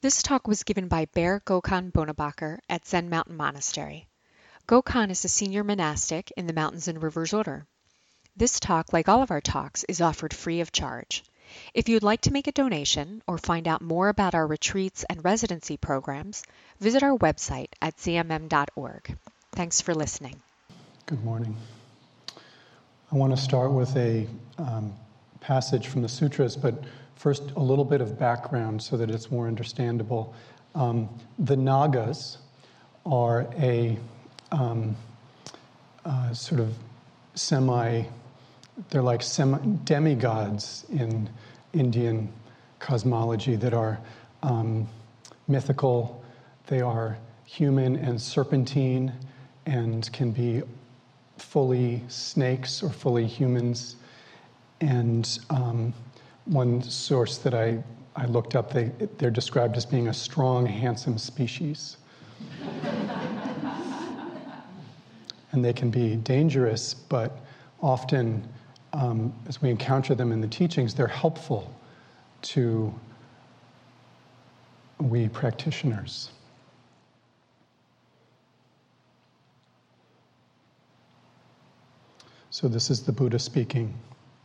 This talk was given by Bear Gokhan Bonabacher at Zen Mountain Monastery. Gokhan is a senior monastic in the Mountains and Rivers Order. This talk, like all of our talks, is offered free of charge. If you'd like to make a donation or find out more about our retreats and residency programs, visit our website at zmm.org. Thanks for listening. Good morning. I want to start with a passage from the sutras, but first a little bit of background so that it's more understandable. The Nagas are a sort of they're like demigods in Indian cosmology that are mythical. They are human and serpentine and can be fully snakes or fully humans. And one source that I looked up, they're described as being a strong, handsome species. And they can be dangerous, but often, as we encounter them in the teachings, they're helpful to we practitioners. So this is the Buddha speaking.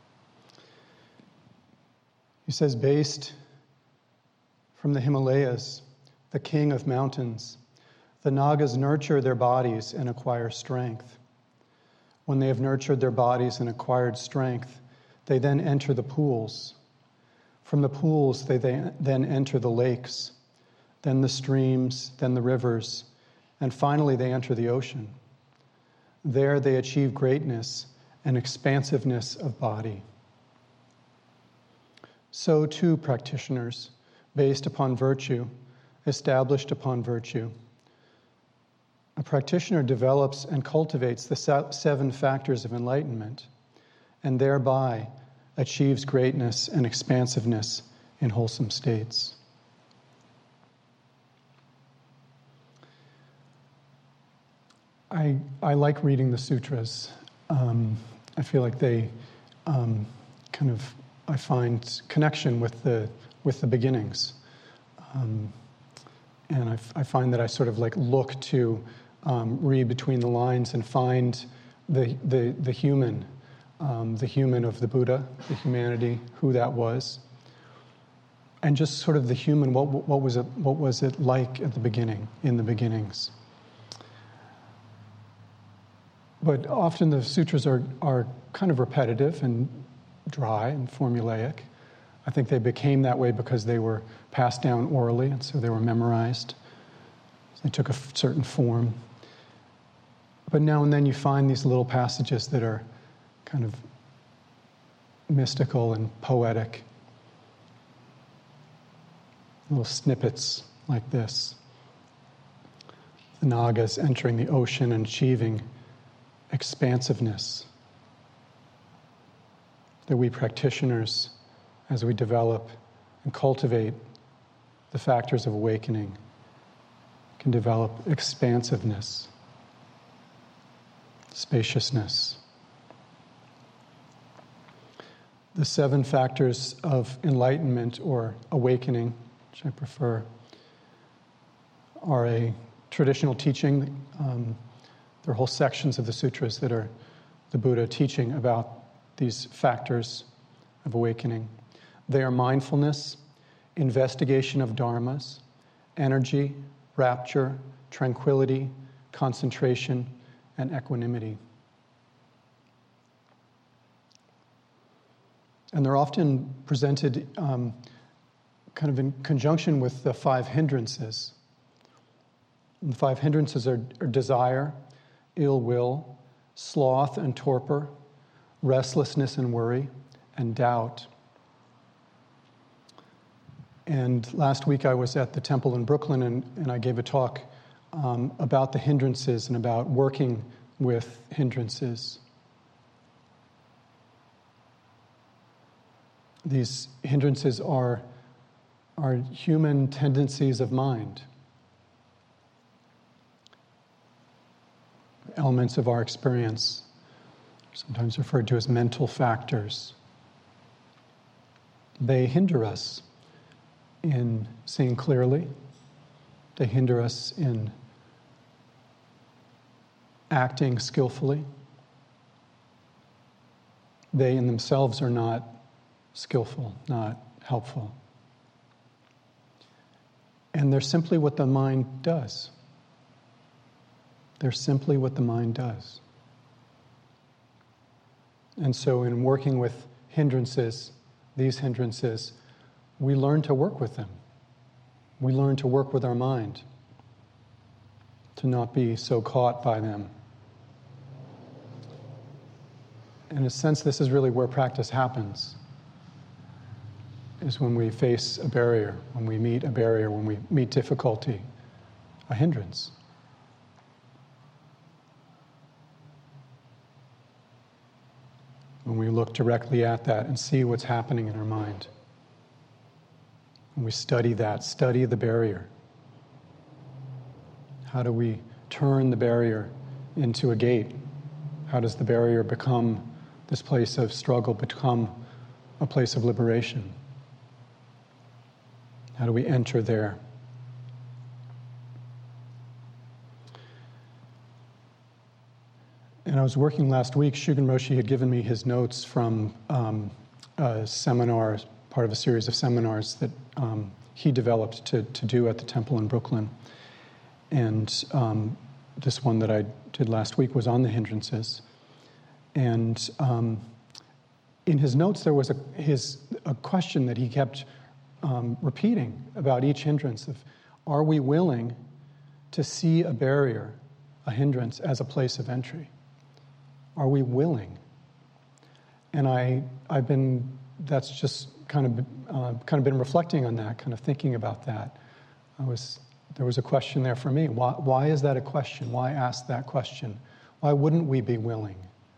He says, based from the Himalayas, the king of mountains, the Nagas nurture their bodies and acquire strength. When they have nurtured their bodies and acquired strength, they then enter the pools. From the pools, they then enter the lakes, then the streams, then the rivers, and finally they enter the ocean. There they achieve greatness and expansiveness of body. So too, practitioners, based upon virtue, established upon virtue. A practitioner develops and cultivates the 7 factors of enlightenment, and thereby achieves greatness and expansiveness in wholesome states. I like reading the sutras. I feel like they I find connection with the beginnings, and I find that I sort of like look to read between the lines and find the human of the Buddha, the humanity, who that was, and just sort of the human. What was it like at the beginning, in the beginnings? But often the sutras are kind of repetitive and dry and formulaic. I think they became that way because they were passed down orally, and so they were memorized. They took a certain form. But now and then you find these little passages that are kind of mystical and poetic. Little snippets like this. The Nagas entering the ocean and achieving expansiveness. That we practitioners, as we develop and cultivate the factors of awakening, can develop expansiveness, spaciousness. The 7 factors of enlightenment or awakening, which I prefer, are a traditional teaching. There are whole sections of the sutras that are the Buddha teaching about these factors of awakening. They are mindfulness, investigation of dharmas, energy, rapture, tranquility, concentration, and equanimity. And they're often presented kind of in conjunction with the 5 hindrances. And the 5 hindrances are desire, ill will, sloth and torpor, restlessness and worry, and doubt. And last week I was at the temple in Brooklyn and I gave a talk about the hindrances and about working with hindrances. These hindrances are human tendencies of mind, elements of our experience, sometimes referred to as mental factors. They hinder us in seeing clearly. They hinder us in acting skillfully. They in themselves are not skillful, not helpful. And they're simply what the mind does. They're simply what the mind does. And so in working with hindrances, these hindrances, we learn to work with them. We learn to work with our mind, to not be so caught by them. In a sense, this is really where practice happens, is when we face a barrier, when we meet a barrier, when we meet difficulty, a hindrance. When we look directly at that and see what's happening in our mind. When we study that, study the barrier. How do we turn the barrier into a gate? How does the barrier become this place of struggle, become a place of liberation? How do we enter there? And I was working last week, Shugen Roshi had given me his notes from a seminar, part of a series of seminars that he developed to do at the temple in Brooklyn. And this one that I did last week was on the hindrances. And in his notes, there was a question that he kept repeating about each hindrance of, are we willing to see a barrier, a hindrance, as a place of entry? Are we willing? And that's just kind of been reflecting on that, kind of thinking about that. There was a question there for me. Why is that a question? Why ask that question? Why wouldn't we be willing?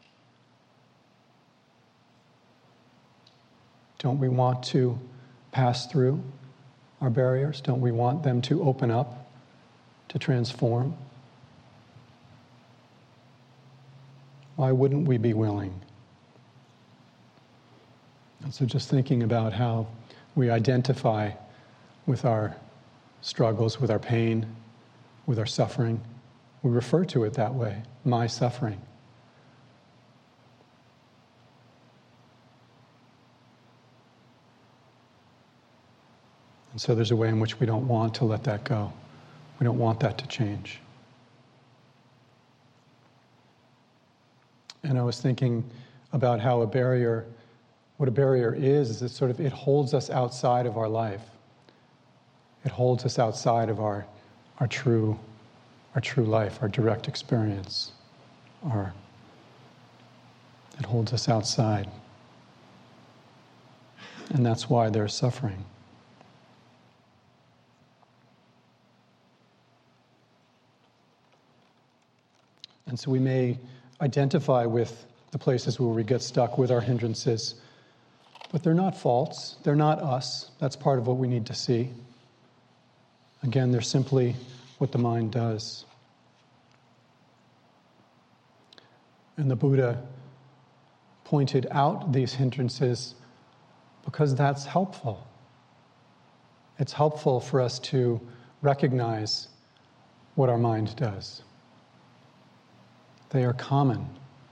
Don't we want to pass through our barriers? Don't we want them to open up, to transform? Why wouldn't we be willing? And so just thinking about how we identify with our struggles, with our pain, with our suffering. We refer to it that way, my suffering. And so there's a way in which we don't want to let that go. We don't want that to change. And I was thinking about how what a barrier is it holds us outside of our life. It holds us outside of our true life, our direct experience. It holds us outside. And that's why there's suffering. And so we may identify with the places where we get stuck with our hindrances, but they're not faults, they're not us. That's part of what we need to see. Again, they're simply what the mind does. And the Buddha pointed out these hindrances because that's helpful. It's helpful for us to recognize what our mind does. They are common.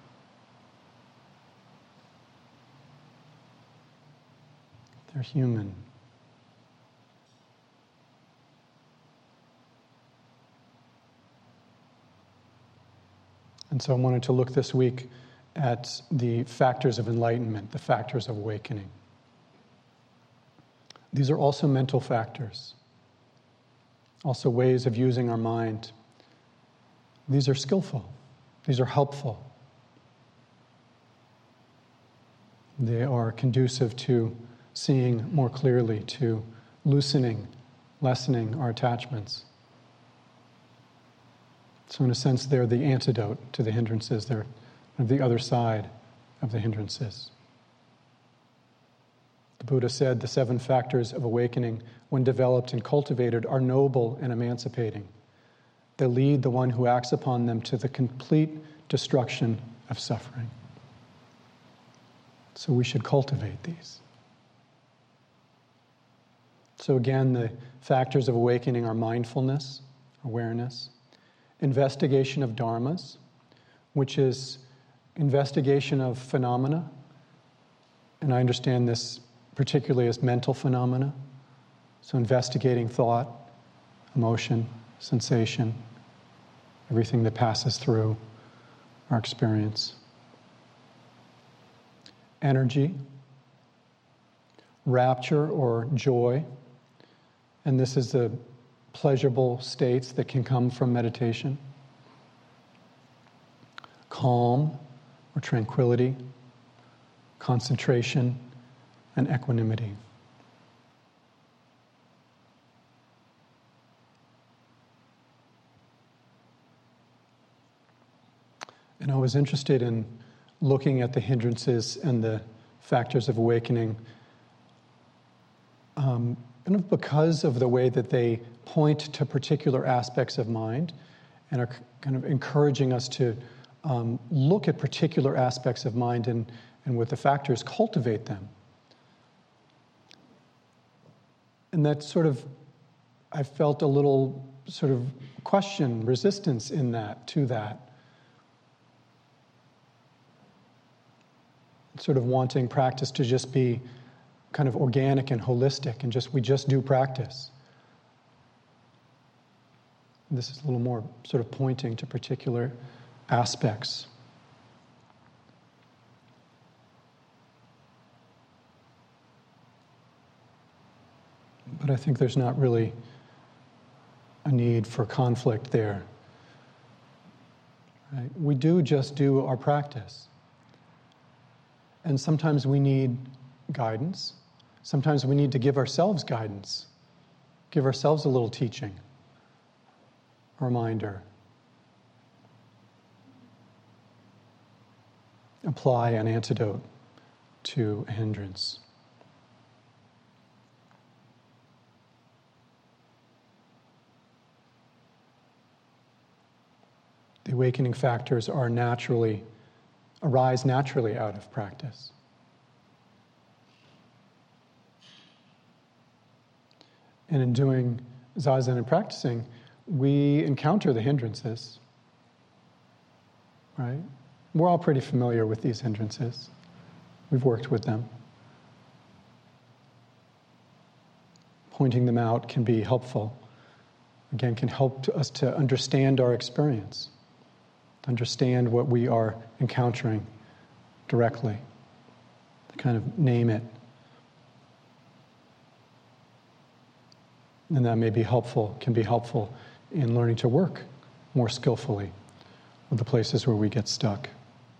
They're human. And so I wanted to look this week at the factors of enlightenment, the factors of awakening. These are also mental factors, also ways of using our mind. These are skillful. These are helpful. They are conducive to seeing more clearly, to loosening, lessening our attachments. So in a sense, they're the antidote to the hindrances. They're the other side of the hindrances. The Buddha said the 7 factors of awakening, when developed and cultivated, are noble and emancipating. They lead the one who acts upon them to the complete destruction of suffering. So we should cultivate these. So again, the factors of awakening are mindfulness, awareness, investigation of dharmas, which is investigation of phenomena, and I understand this particularly as mental phenomena, so investigating thought, emotion, sensation, everything that passes through our experience. Energy, rapture or joy, and this is the pleasurable states that can come from meditation. Calm or tranquility, concentration, and equanimity. And I was interested in looking at the hindrances and the factors of awakening, and because of the way that they point to particular aspects of mind and are kind of encouraging us to look at particular aspects of mind and with the factors, cultivate them. And that sort of, I felt a little sort of question, resistance in that, to that. Sort of wanting practice to just be kind of organic and holistic and we just do practice. This is a little more sort of pointing to particular aspects. But I think there's not really a need for conflict there. Right? We do just do our practice. And sometimes we need guidance. Sometimes we need to give ourselves guidance, give ourselves a little teaching, a reminder. Apply an antidote to a hindrance. The awakening factors arise naturally out of practice. And in doing Zazen and practicing, we encounter the hindrances, right? We're all pretty familiar with these hindrances. We've worked with them. Pointing them out can be helpful. Again, can help us to understand our experience, to understand what we are encountering directly, to kind of name it. And that may be helpful, can be helpful in learning to work more skillfully with the places where we get stuck.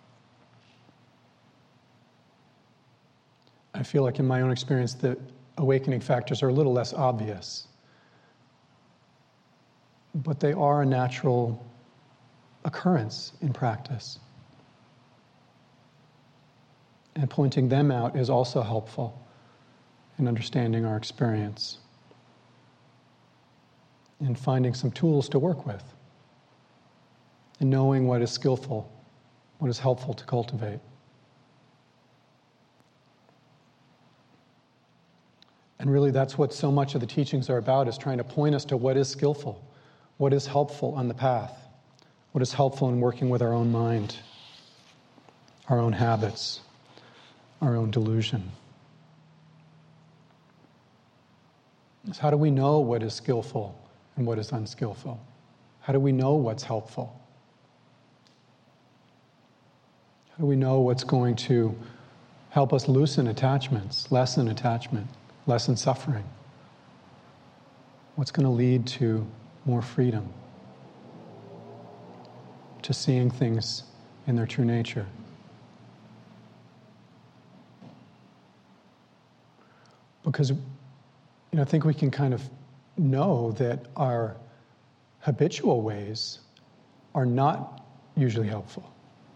I feel like in my own experience, the awakening factors are a little less obvious, but they are a natural occurrence in practice. And pointing them out is also helpful in understanding our experience and finding some tools to work with and knowing what is skillful, what is helpful to cultivate. And really that's what so much of the teachings are about, is trying to point us to what is skillful, what is helpful on the path, what is helpful in working with our own mind, our own habits, our own delusion. So how do we know what is skillful and what is unskillful? How do we know what's helpful? How do we know what's going to help us loosen attachments, lessen attachment, lessen suffering? What's going to lead to more freedom, to seeing things in their true nature? Because, I think we can kind of know that our habitual ways are not usually helpful.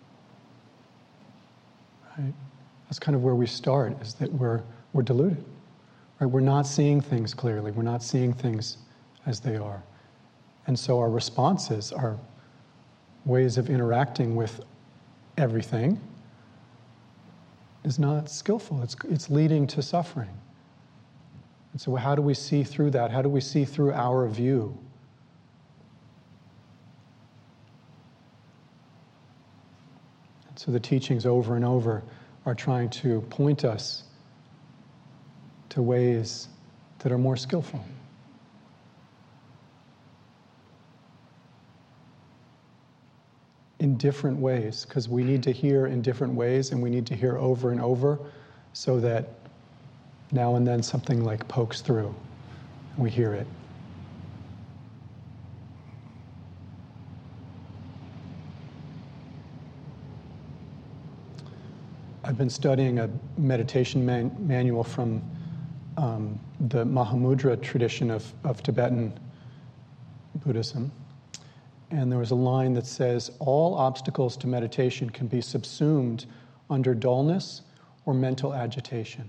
Right? That's kind of where we start, is that we're deluded. Right? We're not seeing things clearly. We're not seeing things as they are. And so our responses, our ways of interacting with everything is not skillful. It's leading to suffering. And so how do we see through that? How do we see through our view? And so the teachings over and over are trying to point us to ways that are more skillful. In different ways, because we need to hear in different ways, and we need to hear over and over, so that now and then something like pokes through, and we hear it. I've been studying a meditation manual from the Mahamudra tradition of Tibetan Buddhism. And there was a line that says, all obstacles to meditation can be subsumed under dullness or mental agitation.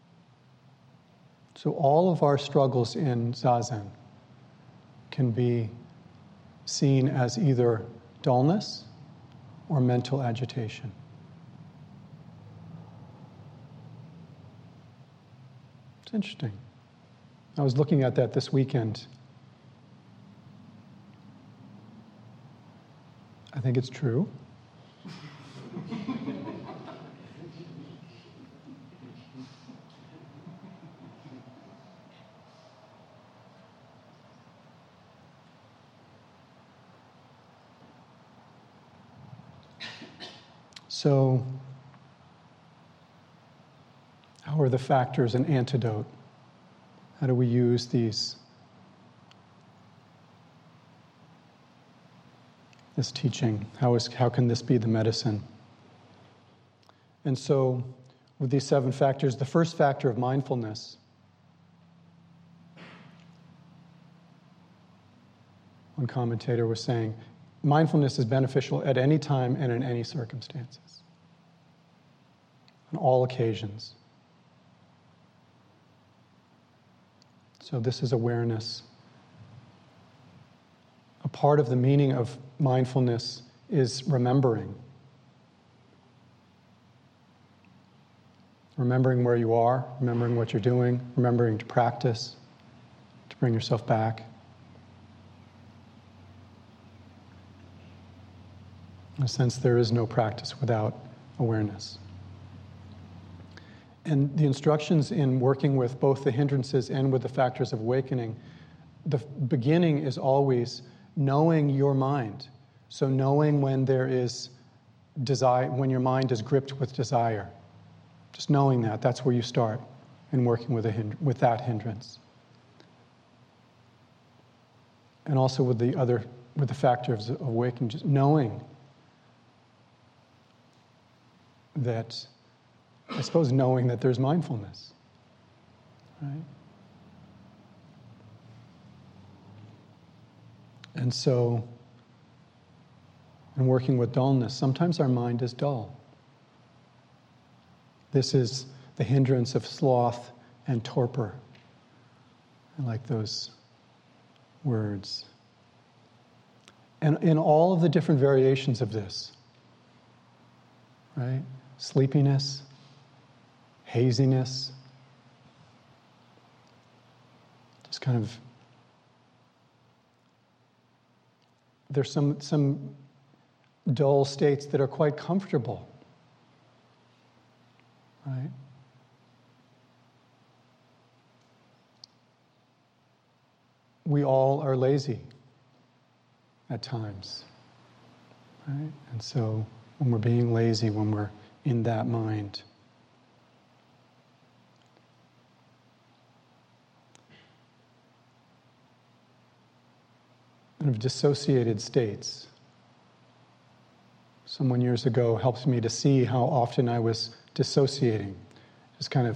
So all of our struggles in Zazen can be seen as either dullness or mental agitation. It's interesting. I was looking at that this weekend. I think it's true. So, how are the factors an antidote? How do we use these? This teaching, how can this be the medicine? And so, with these 7 factors, the first factor of mindfulness. One commentator was saying, mindfulness is beneficial at any time and in any circumstances, on all occasions. So this is awareness. A part of the meaning of mindfulness is remembering. Remembering where you are, remembering what you're doing, remembering to practice, to bring yourself back. In a sense, there is no practice without awareness. And the instructions in working with both the hindrances and with the factors of awakening, the beginning is always knowing your mind. So knowing when there is desire, when your mind is gripped with desire. Just knowing that, that's where you start in working with that hindrance. And also with the factors of awakening, just knowing that, I suppose knowing that there's mindfulness, right? And so, in working with dullness, sometimes our mind is dull. This is the hindrance of sloth and torpor. I like those words. And in all of the different variations of this, right? Sleepiness, haziness, just kind of, there's some dull states that are quite comfortable, right? We all are lazy at times, right? And so when we're being lazy, when we're in that mind, kind of dissociated states. Someone years ago helped me to see how often I was dissociating. Just kind of,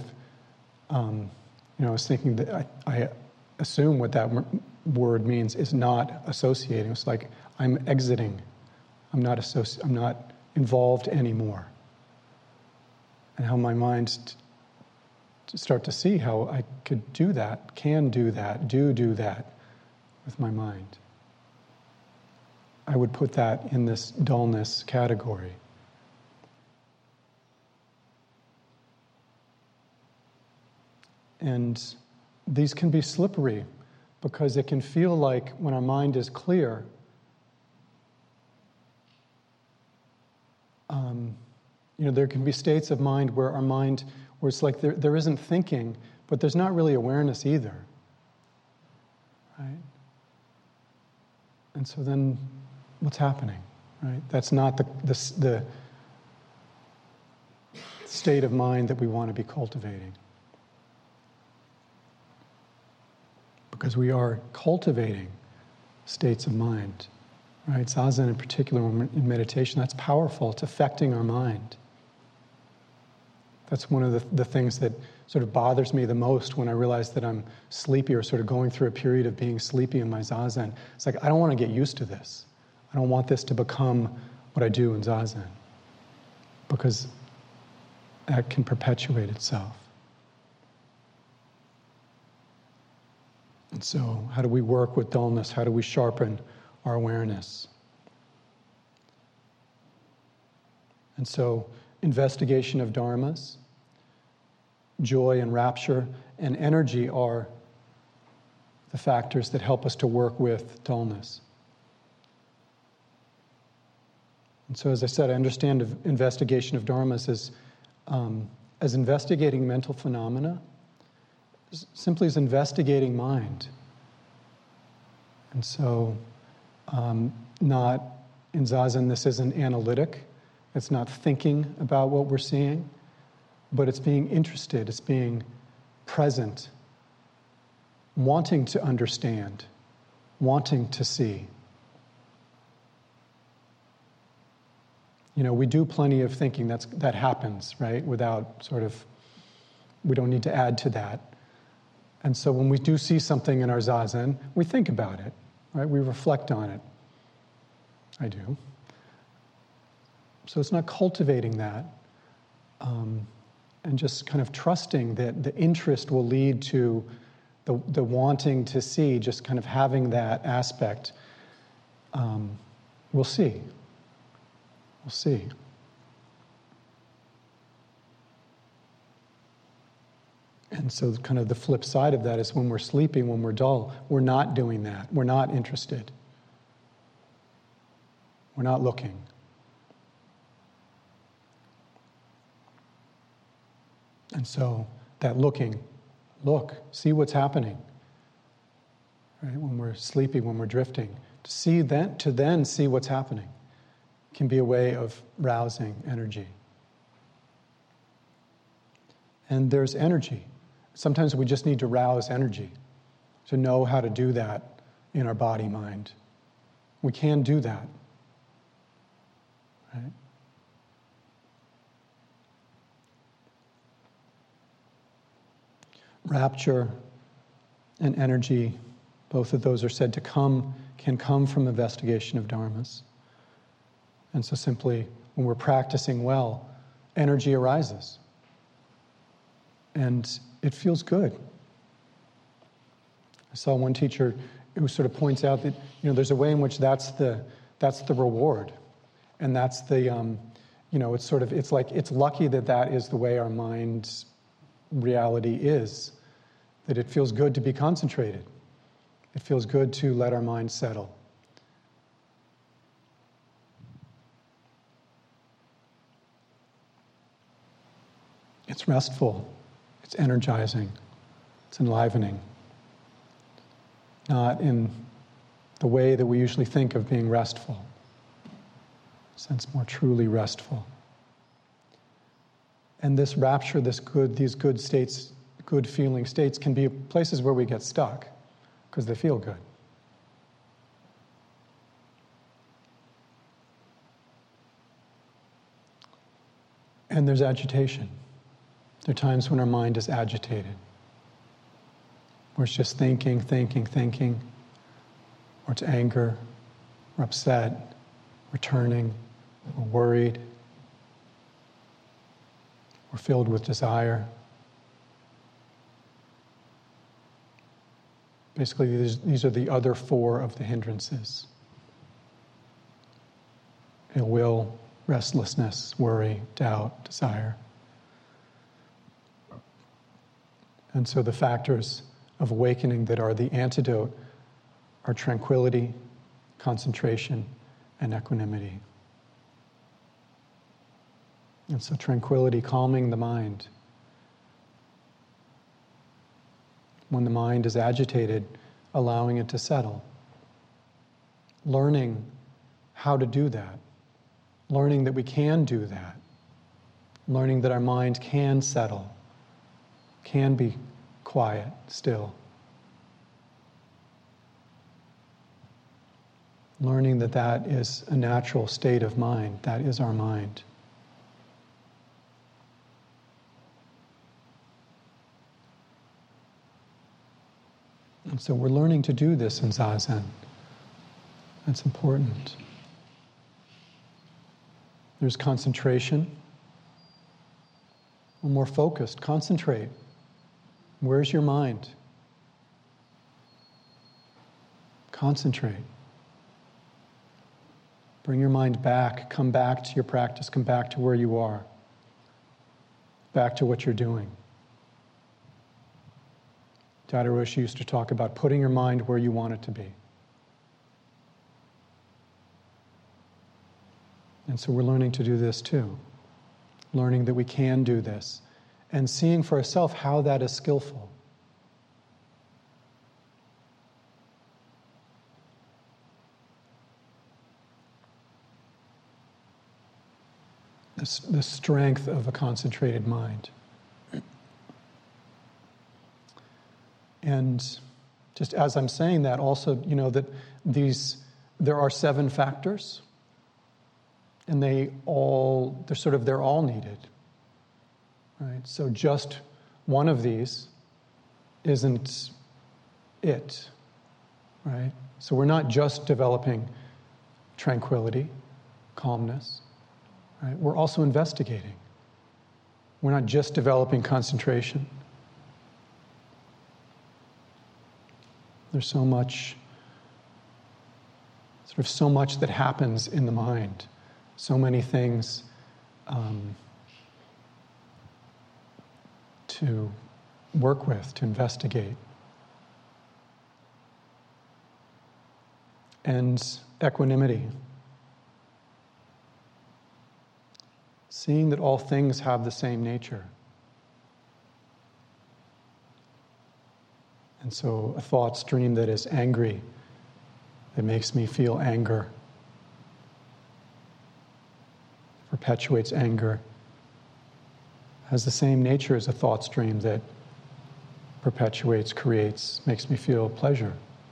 I was thinking that I assume what that word means is not associating. It's like I'm exiting. I'm not involved anymore. And how my mind start to see how I could do that, can do that, do that with my mind. I would put that in this dullness category. And these can be slippery because it can feel like when our mind is clear, there can be states of mind where where it's like there isn't thinking, but there's not really awareness either, right? And so then what's happening, right? That's not the state of mind that we want to be cultivating. Because we are cultivating states of mind, right? Zazen in particular, when we're in meditation, that's powerful. It's affecting our mind. That's one of the things that sort of bothers me the most when I realize that I'm sleepy or sort of going through a period of being sleepy in my Zazen. It's like, I don't want to get used to this. I don't want this to become what I do in Zazen, because that can perpetuate itself. And so, how do we work with dullness? How do we sharpen our awareness? And so, investigation of dharmas, joy and rapture and energy are the factors that help us to work with dullness. And so, as I said, I understand investigation of dharmas as investigating mental phenomena, simply as investigating mind. And so, not in Zazen, this isn't analytic. It's not thinking about what we're seeing, but it's being interested, it's being present, wanting to understand, wanting to see. We do plenty of thinking that happens, right? Without we don't need to add to that. And so when we do see something in our Zazen, we think about it, right? We reflect on it. I do. So it's not cultivating that, and just kind of trusting that the interest will lead to the wanting to see, just kind of having that aspect. We'll see. We'll see. And so kind of the flip side of that is when we're sleeping, when we're dull, we're not doing that. We're not interested. We're not looking. And so that looking, see what's happening. Right? When we're sleepy, when we're drifting, to then see what's happening can be a way of rousing energy. And there's energy. Sometimes we just need to rouse energy, to know how to do that in our body-mind. We can do that. Right? Rapture and energy, both of those are said to can come from investigation of dharmas. And so simply, when we're practicing well, energy arises. And it feels good. I saw one teacher who sort of points out that, there's a way in which that's the reward. And that's the, it's lucky that is the way our mind's reality is. That it feels good to be concentrated. It feels good to let our mind settle. It's restful, it's energizing, it's enlivening. Not in the way that we usually think of being restful. In a sense, more truly restful. And this rapture, these good states, good feeling states can be places where we get stuck because they feel good. And there's agitation. There are times when our mind is agitated, where it's just thinking, or it's anger, we're upset, we're turning, we're worried, we're filled with desire. Basically, these are the other four of the hindrances. Ill will, restlessness, worry, doubt, desire. And so the factors of awakening that are the antidote are tranquility, concentration, and equanimity. And so tranquility, calming the mind. When the mind is agitated, allowing it to settle. Learning how to do that. Learning that we can do that. Learning that our mind can settle, can be quiet, still. Learning that that is a natural state of mind, that is our mind. And so we're learning to do this in Zazen. That's important. There's concentration. We're more focused. Concentrate. Where's your mind? Concentrate. Bring your mind back. Come back to your practice. Come back to where you are. Back to what you're doing. Dada Roshi used to talk about putting your mind where you want it to be. And so we're learning to do this too. Learning that we can do this. And seeing for ourselves how that is skillful. The strength of a concentrated mind. And just as I'm saying that, also, that there are 7 factors, and they're all needed, right? So just one of these isn't it, right? So we're not just developing tranquility, calmness, right? We're also investigating. We're not just developing concentration. There's so much that happens in the mind, so many things to work with, to investigate. And equanimity. Seeing that all things have the same nature. And so a thought stream that is angry, that makes me feel anger, perpetuates anger, has the same nature as a thought stream that perpetuates, creates, makes me feel pleasure.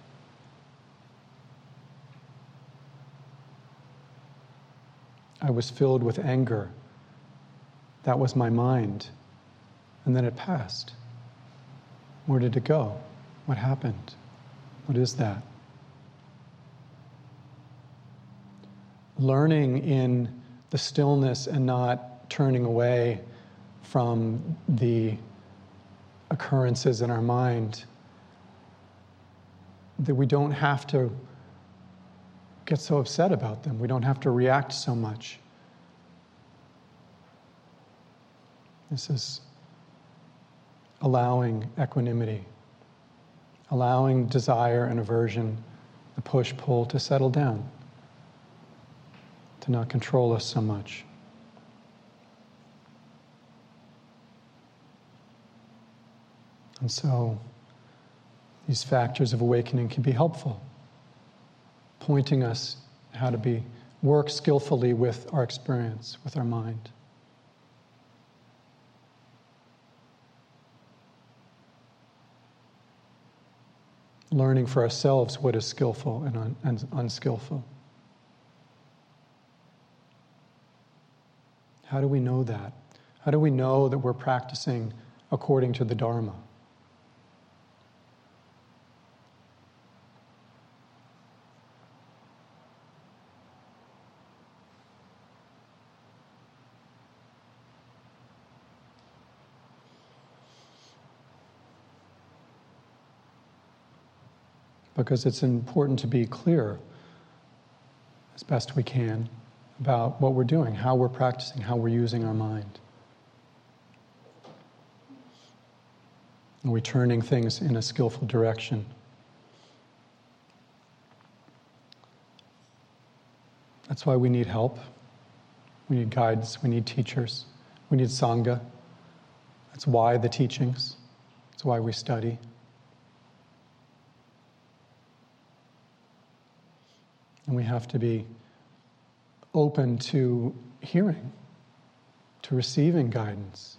I was filled with anger. That was my mind. And then it passed. Where did it go? What happened? What is that? Learning in the stillness and not turning away from the occurrences in our mind, that we don't have to get so upset about them. We don't have to react so much. This is allowing equanimity, allowing desire and aversion, the push-pull, to settle down, to not control us so much. And so these factors of awakening can be helpful, pointing us how to work skillfully with our experience, with our mind. Learning for ourselves what is skillful and unskillful. How do we know that? How do we know that we're practicing according to the Dharma? Because it's important to be clear as best we can about what we're doing, how we're practicing, how we're using our mind. Are we turning things in a skillful direction? That's why we need help. We need guides. We need teachers. We need Sangha. That's why the teachings. That's why we study. And we have to be open to hearing, to receiving guidance,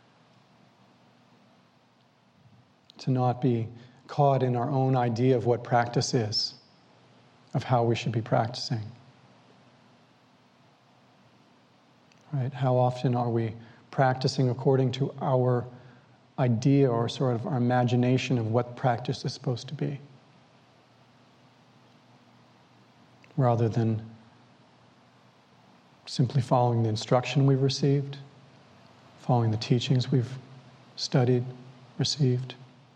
to not be caught in our own idea of what practice is, of how we should be practicing. Right? How often are we practicing according to our idea or sort of our imagination of what practice is supposed to be, rather than simply following the instruction we've received, following the teachings we've studied, received?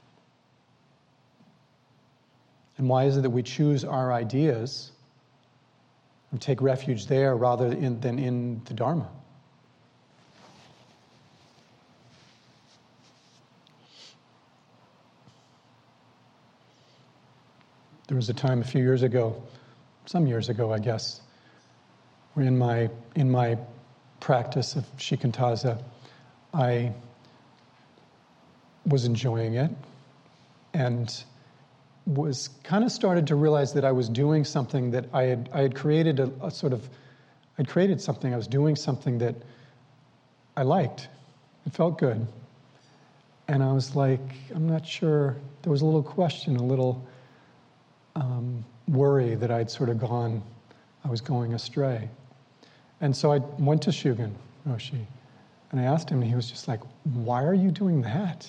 And why is it that we choose our ideas and take refuge there rather than in the Dharma? There was a time a few years ago, some years ago, I guess, where in my practice of shikantaza, I was enjoying it and was kind of started to realize that I was doing something that I had created I'd created something, I was doing something that I liked. It felt good. And I was like, I'm not sure, there was a little question, a little worry that I was going astray. And so I went to Shugen Roshi and I asked him, and he was just like, why are you doing that?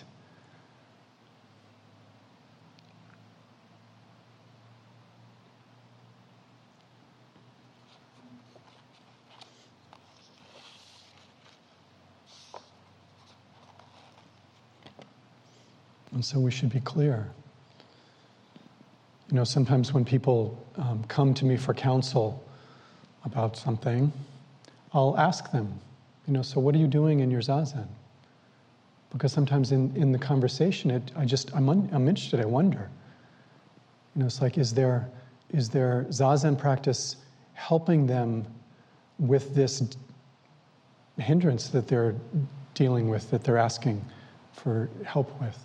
And so we should be clear. You know, sometimes when people come to me for counsel about something, I'll ask them, so what are you doing in your zazen? Because sometimes in the conversation, I'm interested, I wonder. It's like, is their zazen practice helping them with this hindrance that they're dealing with, that they're asking for help with?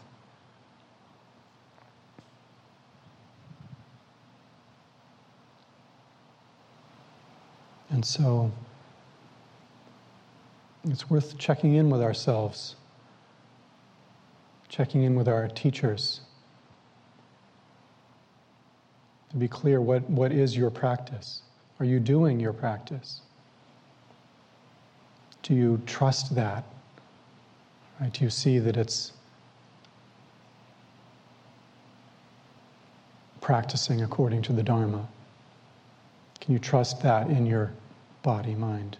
And so it's worth checking in with ourselves, checking in with our teachers, to be clear, what is your practice? Are you doing your practice? Do you trust that? Right? Do you see that it's practicing according to the Dharma? Can you trust that in your body, mind?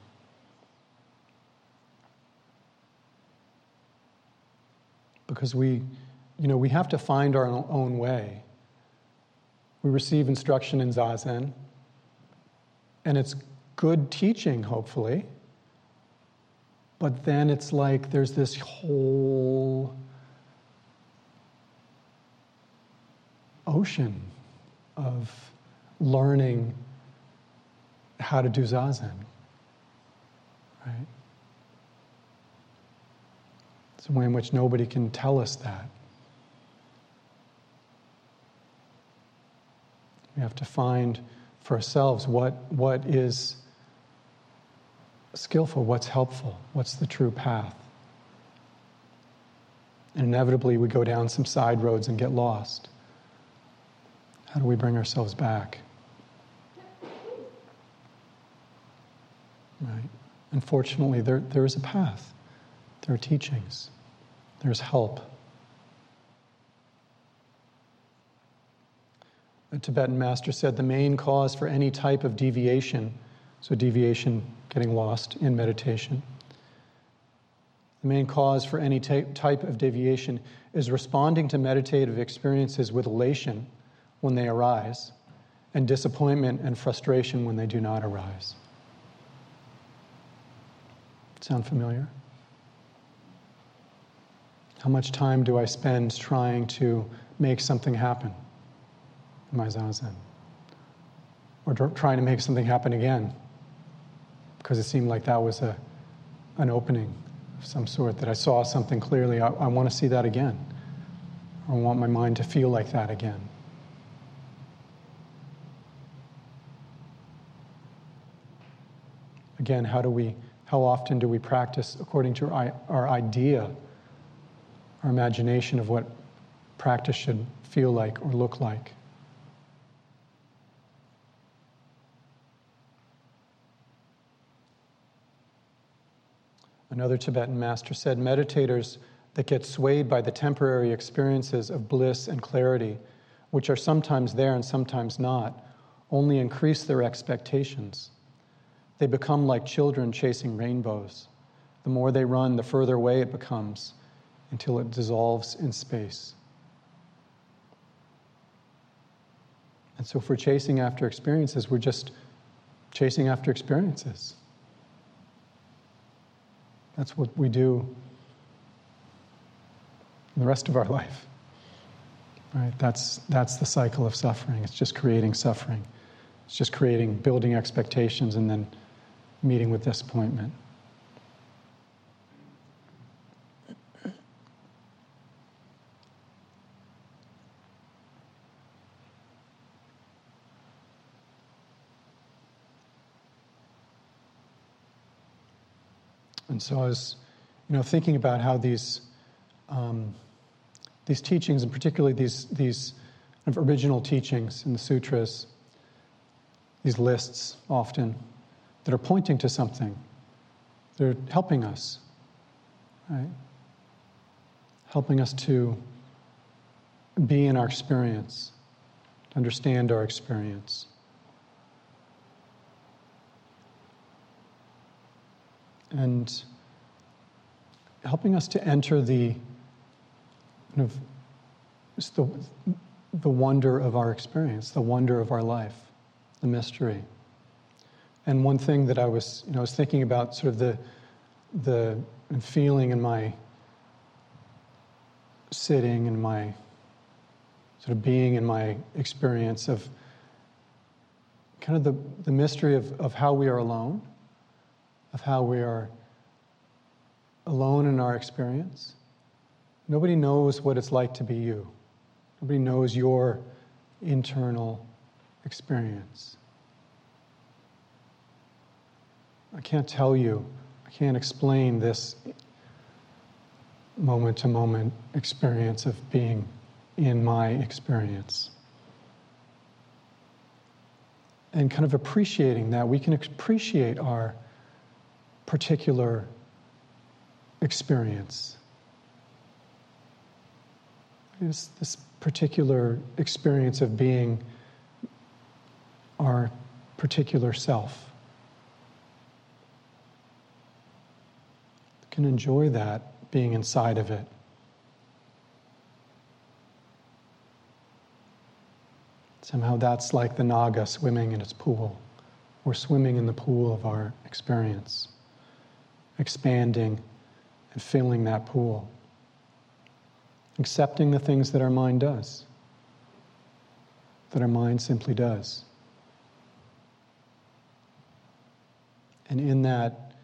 Because we have to find our own way. We receive instruction in Zazen, and it's good teaching, hopefully, but then it's like there's this whole ocean of learning how to do Zazen, right? It's a way in which nobody can tell us that. We have to find for ourselves what is skillful, what's helpful, what's the true path. And inevitably we go down some side roads and get lost. How do we bring ourselves back? Right. Unfortunately, there is a path. There are teachings. There's help. A Tibetan master said the main cause for any type of deviation, so deviation, getting lost in meditation, the main cause for any type of deviation is responding to meditative experiences with elation when they arise, and disappointment and frustration when they do not arise. Sound familiar? How much time do I spend trying to make something happen in my zazen? Or trying to make something happen again, because it seemed like that was an opening of some sort, that I saw something clearly. I want to see that again. I want my mind to feel like that again. Again, how often do we practice according to our idea, our imagination of what practice should feel like or look like? Another Tibetan master said, meditators that get swayed by the temporary experiences of bliss and clarity, which are sometimes there and sometimes not, only increase their expectations. They become like children chasing rainbows. The more they run, the further away it becomes, until it dissolves in space. And so if we're chasing after experiences, we're just chasing after experiences. That's what we do the rest of our life. Right? That's the cycle of suffering. It's just creating suffering. It's just building expectations and then meeting with disappointment. And so I was, thinking about how these teachings, and particularly these kind of original teachings in the sutras, these lists often, that are pointing to something. They're helping us, right? Helping us to be in our experience, to understand our experience. And helping us to enter the kind of just the wonder of our experience, the wonder of our life, the mystery. And one thing that I was thinking about, sort of the feeling in my sitting and my sort of being in my experience of kind of the mystery of how we are alone, of how we are alone in our experience. Nobody knows what it's like to be you. Nobody knows your internal experience. I can't tell you, I can't explain this moment-to-moment experience of being in my experience. And kind of appreciating that, we can appreciate our particular experience. This particular experience of being our particular self. Can enjoy that, being inside of it. Somehow that's like the Naga swimming in its pool. We're swimming in the pool of our experience, expanding and filling that pool, accepting the things that our mind does, that our mind simply does. And in that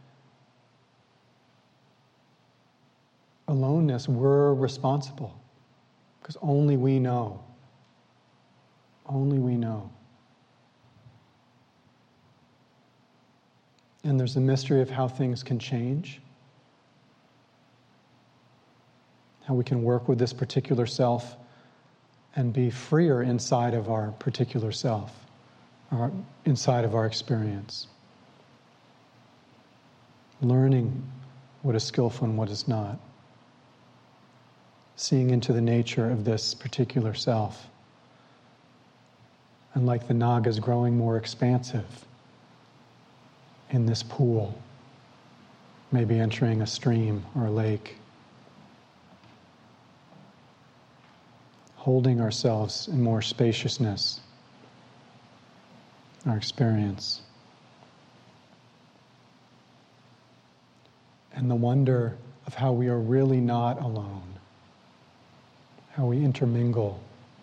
aloneness, we're responsible, because only we know. Only we know. And there's a mystery of how things can change, how we can work with this particular self and be freer inside of our particular self, or inside of our experience. Learning what is skillful and what is not. Seeing into the nature of this particular self. And like the Nagas, growing more expansive in this pool, maybe entering a stream or a lake. Holding ourselves in more spaciousness, our experience. And the wonder of how we are really not alone. how we intermingle,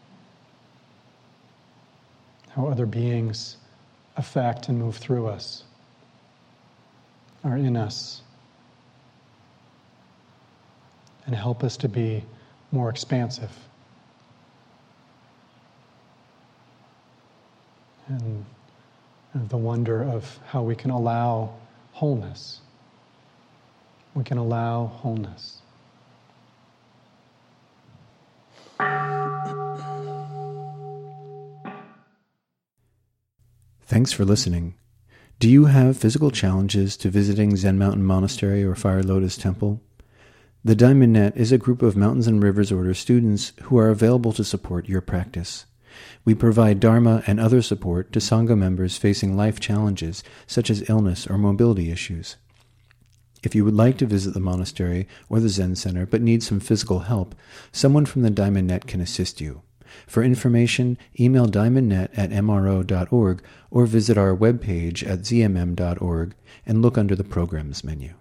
how other beings affect and move through us, are in us, and help us to be more expansive. And the wonder of how we can allow wholeness. We can allow wholeness. Thanks for listening. Do you have physical challenges to visiting Zen Mountain Monastery or Fire Lotus Temple? The Diamond Net is a group of Mountains and Rivers Order students who are available to support your practice. We provide Dharma and other support to Sangha members facing life challenges such as illness or mobility issues. If you would like to visit the monastery or the Zen Center but need some physical help, someone from the Diamond Net can assist you. For information, email diamondnet@mro.org or visit our webpage at zmm.org and look under the Programs menu.